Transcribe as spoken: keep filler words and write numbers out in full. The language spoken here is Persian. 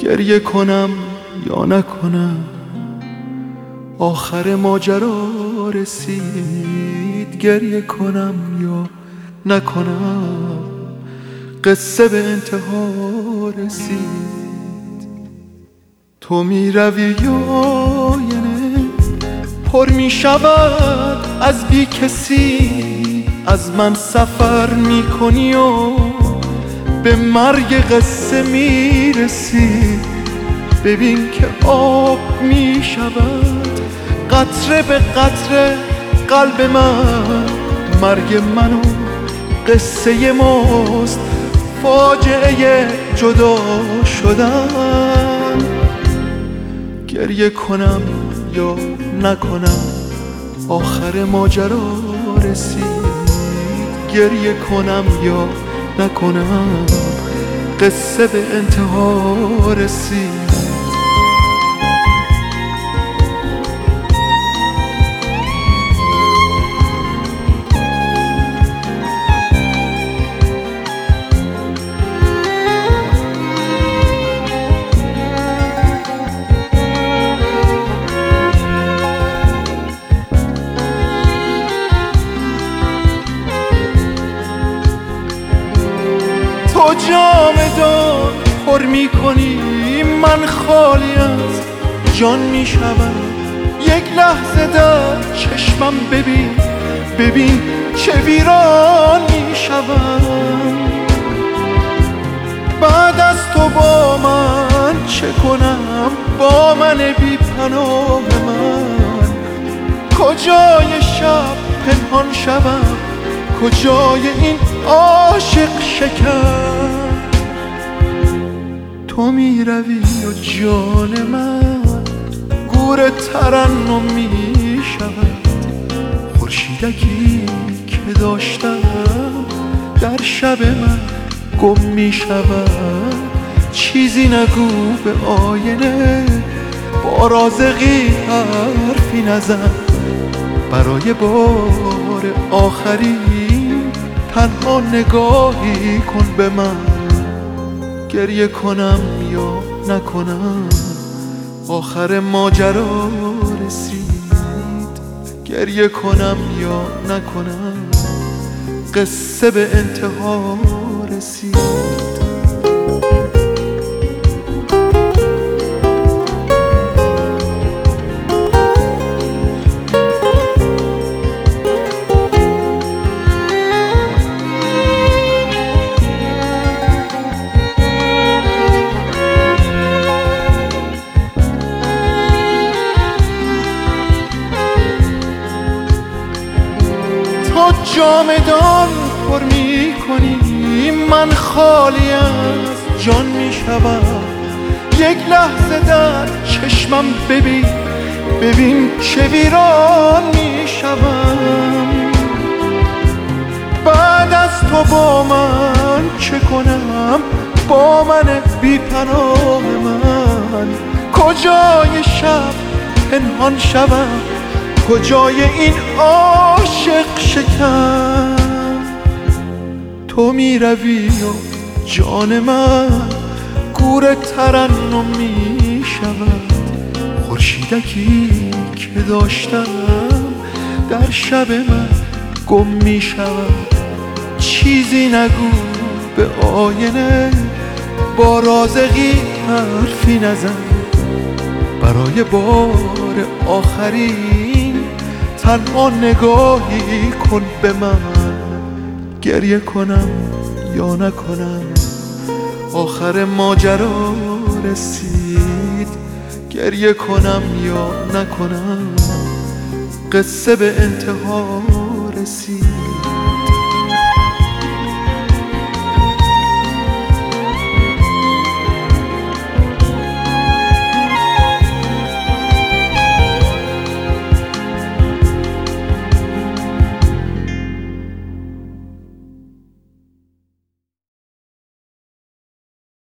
گریه کنم یا نکنم، آخر ماجرا رسید. گریه کنم یا نکنم، قصه به انتها رسید. تو می روی یا نه پر می شود از بی کسی، از من سفر می کنی و به مرگ قصه می رسی. ببین که آب می شود قطره به قطره قلب من، مرگ من و قصه ماست، فاجعه جدا شدن. گریه کنم یا نکنم، آخر ماجرا رسید. گریه کنم یا نکنم، قصه به انتها رسید. تو جام دار پر می کنی، من خالی از جان می شوم. یک لحظه در چشمم ببین، ببین چه ویران می شوم. بعد از تو با من چه کنم، با من بی پناه من. کجای شب پنهان شوم، کجای این عاشق شکن. تو می روی و جان من گور ترنم می شود. خورشیدکی که داشتم در شب من گم می شود. چیزی نگو به آینه، با رازقی حرفی نزن. برای بار آخری تنها نگاهی کن به من. گریه کنم یا نکنم، آخر ماجرا رسید. گریه کنم یا نکنم، قصه به انتها رسید. جامدان پر می کنی، من خالی از جان می شوم. یک لحظه در چشمم ببین، ببین چه ویران می شوم. بعد از تو با من چه کنم، با من بی پناه من. کجای شب پنهان شوم، کجای این عاشق شکن. تو می روی و جان من گور ترنم می شود. خورشیدکی که داشتم در شب من گم می شود. چیزی نگو به آینه، با رازقی حرفی نزن. برای بار آخری تنها نگاهی کن به من. گریه کنم یا نکنم، آخر ماجرا رسید. گریه کنم یا نکنم، قصه به انتها رسید.